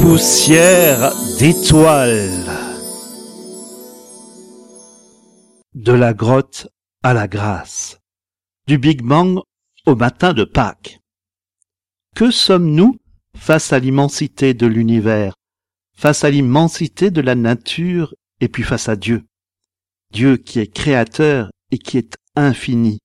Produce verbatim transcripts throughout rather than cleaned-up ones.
Poussière d'étoiles. De la grotte à la grâce. Du Big Bang au matin de Pâques. Que sommes-nous face à l'immensité de l'univers, face à l'immensité de la nature et puis face à Dieu? Dieu qui est créateur et qui est infini.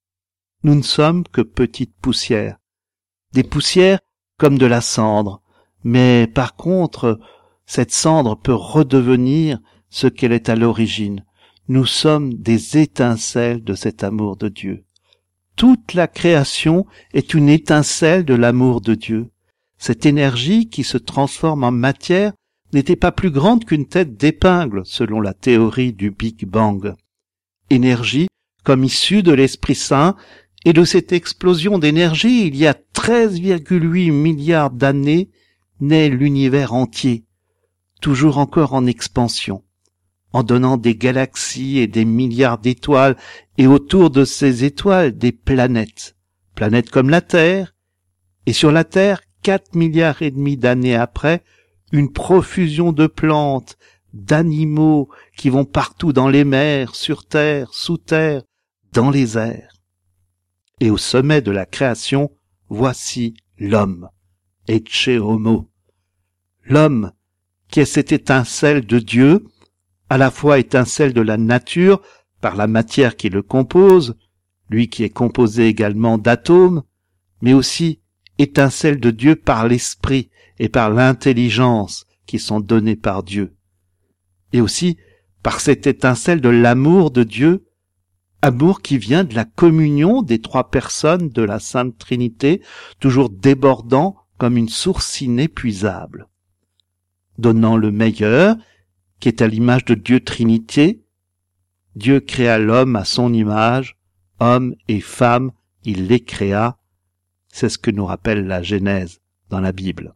Nous ne sommes que petites poussières. Des poussières comme de la cendre. Mais par contre, cette cendre peut redevenir ce qu'elle est à l'origine. Nous sommes des étincelles de cet amour de Dieu. Toute la création est une étincelle de l'amour de Dieu. Cette énergie qui se transforme en matière n'était pas plus grande qu'une tête d'épingle, selon la théorie du Big Bang. Énergie comme issue de l'Esprit Saint, et de cette explosion d'énergie, il y a treize virgule huit milliards d'années, naît l'univers entier, toujours encore en expansion, en donnant des galaxies et des milliards d'étoiles, et autour de ces étoiles des planètes, planètes comme la Terre, et sur la Terre, quatre milliards et demi d'années après, une profusion de plantes, d'animaux qui vont partout dans les mers, sur terre, sous terre, dans les airs. Et au sommet de la création, voici l'homme, Ecce Homo. L'homme, qui est cette étincelle de Dieu, à la fois étincelle de la nature, par la matière qui le compose, lui qui est composé également d'atomes, mais aussi étincelle de Dieu par l'esprit et par l'intelligence qui sont donnés par Dieu. Et aussi par cette étincelle de l'amour de Dieu, amour qui vient de la communion des trois personnes de la Sainte Trinité, toujours débordant comme une source inépuisable. Donnant le meilleur, qui est à l'image de Dieu Trinité, Dieu créa l'homme à son image, homme et femme, il les créa. C'est ce que nous rappelle la Genèse dans la Bible.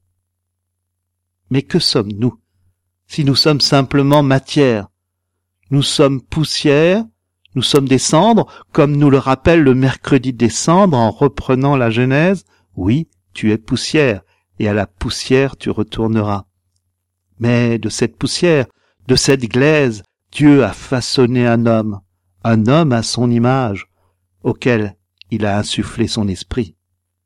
Mais que sommes-nous, si nous sommes simplement matière? Nous sommes poussière, nous sommes des cendres, comme nous le rappelle le mercredi des cendres en reprenant la Genèse. Oui, tu es poussière, et à la poussière tu retourneras. Mais de cette poussière, de cette glaise, Dieu a façonné un homme, un homme à son image, auquel il a insufflé son esprit.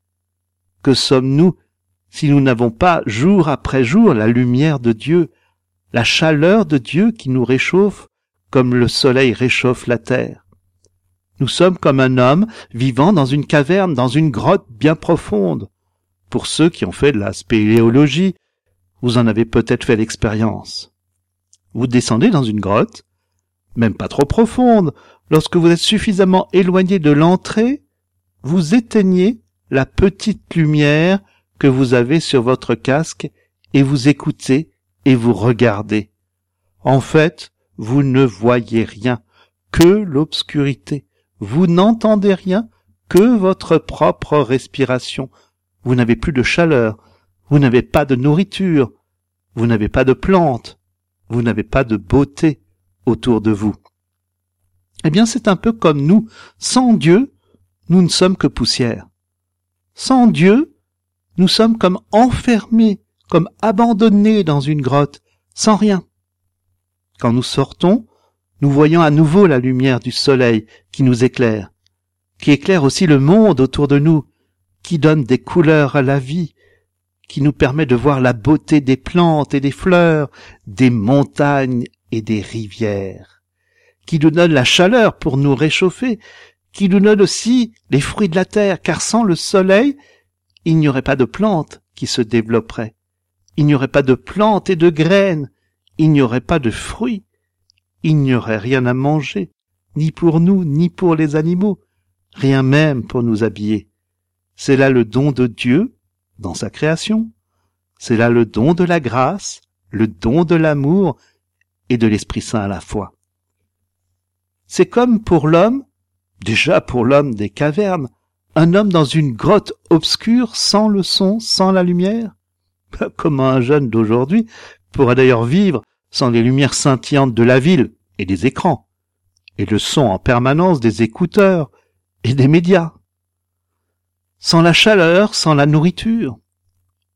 Que sommes-nous si nous n'avons pas, jour après jour, la lumière de Dieu, la chaleur de Dieu qui nous réchauffe comme le soleil réchauffe la terre? Nous sommes comme un homme vivant dans une caverne, dans une grotte bien profonde. Pour ceux qui ont fait de la spéléologie, vous en avez peut-être fait l'expérience. Vous descendez dans une grotte, même pas trop profonde. Lorsque vous êtes suffisamment éloigné de l'entrée, vous éteignez la petite lumière que vous avez sur votre casque et vous écoutez et vous regardez. En fait, vous ne voyez rien, que l'obscurité. Vous n'entendez rien, que votre propre respiration. Vous n'avez plus de chaleur, vous n'avez pas de nourriture, vous n'avez pas de plantes, vous n'avez pas de beauté autour de vous. Eh bien, c'est un peu comme nous. Sans Dieu, nous ne sommes que poussière. Sans Dieu, nous sommes comme enfermés, comme abandonnés dans une grotte, sans rien. Quand nous sortons, nous voyons à nouveau la lumière du soleil qui nous éclaire, qui éclaire aussi le monde autour de nous, qui donne des couleurs à la vie, qui nous permet de voir la beauté des plantes et des fleurs, des montagnes et des rivières, qui nous donne la chaleur pour nous réchauffer, qui nous donne aussi les fruits de la terre, car sans le soleil, il n'y aurait pas de plantes qui se développeraient, il n'y aurait pas de plantes et de graines, il n'y aurait pas de fruits, il n'y aurait rien à manger, ni pour nous, ni pour les animaux, rien même pour nous habiller. C'est là le don de Dieu dans sa création. C'est là le don de la grâce, le don de l'amour et de l'Esprit Saint à la fois. C'est comme pour l'homme, déjà pour l'homme des cavernes, un homme dans une grotte obscure, sans le son, sans la lumière. Comment un jeune d'aujourd'hui pourra d'ailleurs vivre sans les lumières scintillantes de la ville et des écrans, et le son en permanence des écouteurs et des médias. Sans la chaleur, sans la nourriture.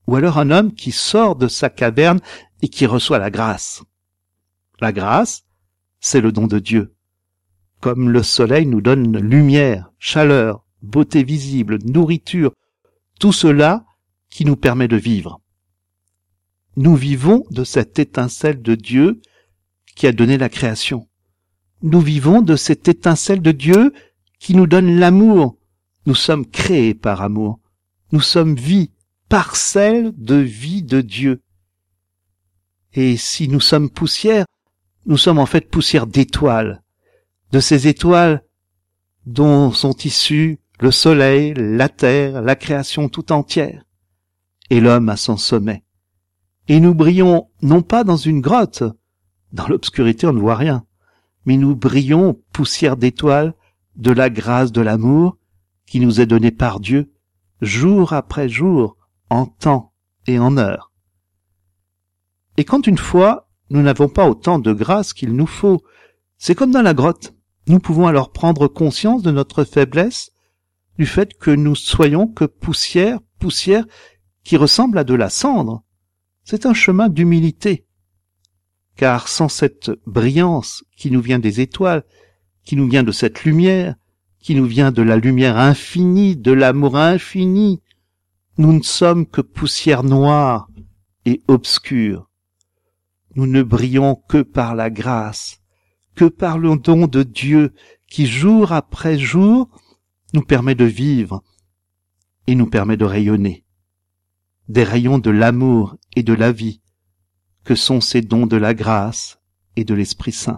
ou alors un homme qui sort de sa caverne et qui reçoit la grâce. La grâce, c'est le don de Dieu. Comme le soleil nous donne lumière, chaleur, beauté visible, nourriture, tout cela qui nous permet de vivre. Nous vivons de cette étincelle de Dieu qui a donné la création. Nous vivons de cette étincelle de Dieu qui nous donne l'amour. Nous sommes créés par amour. Nous sommes vie, parcelle de vie de Dieu. Et si nous sommes poussière, nous sommes en fait poussière d'étoiles, de ces étoiles dont sont issus le soleil, la terre, la création tout entière, et l'homme à son sommet. Et nous brillons non pas dans une grotte, dans l'obscurité on ne voit rien, mais nous brillons poussière d'étoiles de la grâce de l'amour qui nous est donnée par Dieu, jour après jour, en temps et en heure. Et quand une fois, nous n'avons pas autant de grâce qu'il nous faut, c'est comme dans la grotte. Nous pouvons alors prendre conscience de notre faiblesse, du fait que nous soyons que poussière, poussière qui ressemble à de la cendre. C'est un chemin d'humilité. Car sans cette brillance qui nous vient des étoiles, qui nous vient de cette lumière, qui nous vient de la lumière infinie, de l'amour infini, nous ne sommes que poussière noire et obscure. Nous ne brillons que par la grâce, que par le don de Dieu qui, jour après jour, nous permet de vivre et nous permet de rayonner. Des rayons de l'amour et de la vie, que sont ces dons de la grâce et de l'Esprit Saint.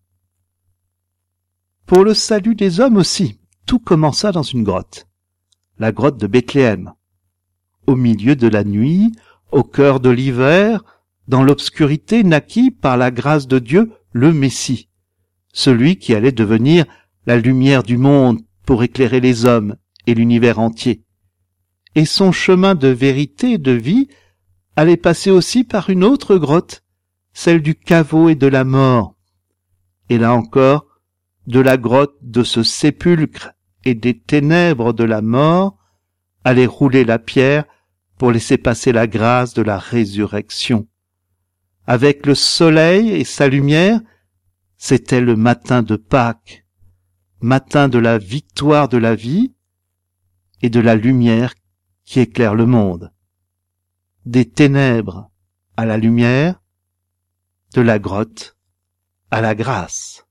Pour le salut des hommes aussi, tout commença dans une grotte, la grotte de Bethléem. Au milieu de la nuit, au cœur de l'hiver, dans l'obscurité naquit par la grâce de Dieu le Messie, celui qui allait devenir la lumière du monde pour éclairer les hommes et l'univers entier. Et son chemin de vérité et de vie allait passer aussi par une autre grotte, celle du caveau et de la mort. Et là encore, de la grotte de ce sépulcre et des ténèbres de la mort, allait rouler la pierre pour laisser passer la grâce de la résurrection. Avec le soleil et sa lumière, c'était le matin de Pâques, matin de la victoire de la vie et de la lumière qui éclaire le monde. Des ténèbres à la lumière, de la grotte à la grâce.